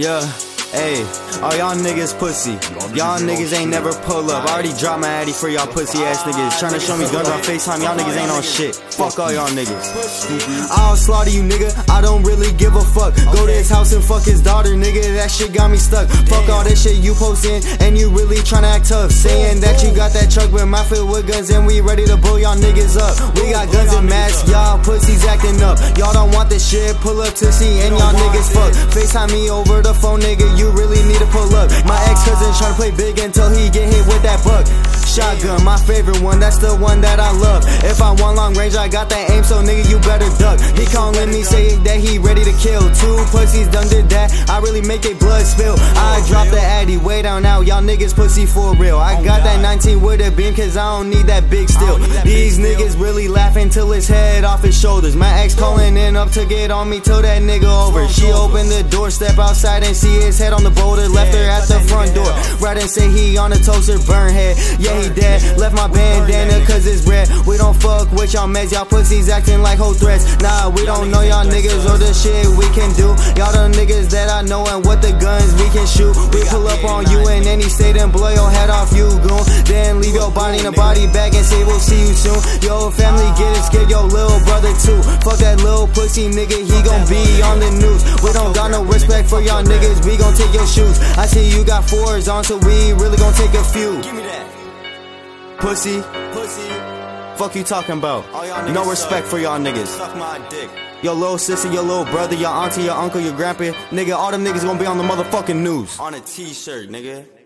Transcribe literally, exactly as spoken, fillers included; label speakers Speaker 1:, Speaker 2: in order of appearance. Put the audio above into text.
Speaker 1: Yeah, hey, all y'all niggas pussy. Y'all niggas ain't never pull up. I already dropped my addy for y'all pussy ass niggas. Tryna show me guns on FaceTime, y'all niggas ain't on shit. Fuck all y'all niggas. I'll slaughter you, nigga, I don't really give a fuck. Go to his house and fuck his daughter, nigga, that shit got me stuck. Fuck all this shit you posting, and you really tryna act tough. Saying that you got that truck with my filled with guns, and we ready to blow y'all niggas up. We got guns and masks, y'all pussies acting up. Y'all don't want this shit, pull up to see, and y'all niggas fuck. FaceTime me over the phone, nigga, you really need to pull up. My ex-cousin tryna play big until he get hit with that buck. Shotgun, my favorite one, that's the one that I love. If I want long range, I got that aim, so nigga, you better duck. He calling me, saying that he ready to kill. Two pussies done did that, I really make a blood spill. I drop the addy, way down out, y'all niggas pussy for real. I got that nineteen with a beam, cause I don't need that big steel. These niggas really laughing till his head off his shoulders. My ex calling in up to get on me, till that nigga over. She opened the door, step outside and see his head on the boulder. Left her at the front door, right and say he on a toaster, burn head. Yeah, he dead, left my bandana cause it's red. We don't fuck with y'all meds, y'all pussies acting like whole threats. Nah, we don't know y'all niggas or the shit we can do. Y'all the niggas that I know and what the guns we can shoot. We pull up on you in any state and blow your head off, you goon. Then leave your body in a body bag and say we'll see you soon. Your family get it scared, your little brother too. Fuck that little pussy nigga, he gon' be on the news. We don't got no respect for y'all niggas, we gon' take your shoes. I see you got fours on, so we really gon' take a few. Give me that. Pussy, pussy. Fuck you talking about? No respect for y'all niggas. Suck my dick. Your little sister, your little brother, your auntie, your uncle, your grandpa, nigga, all them niggas gonna be on the motherfucking news. On a t-shirt, nigga.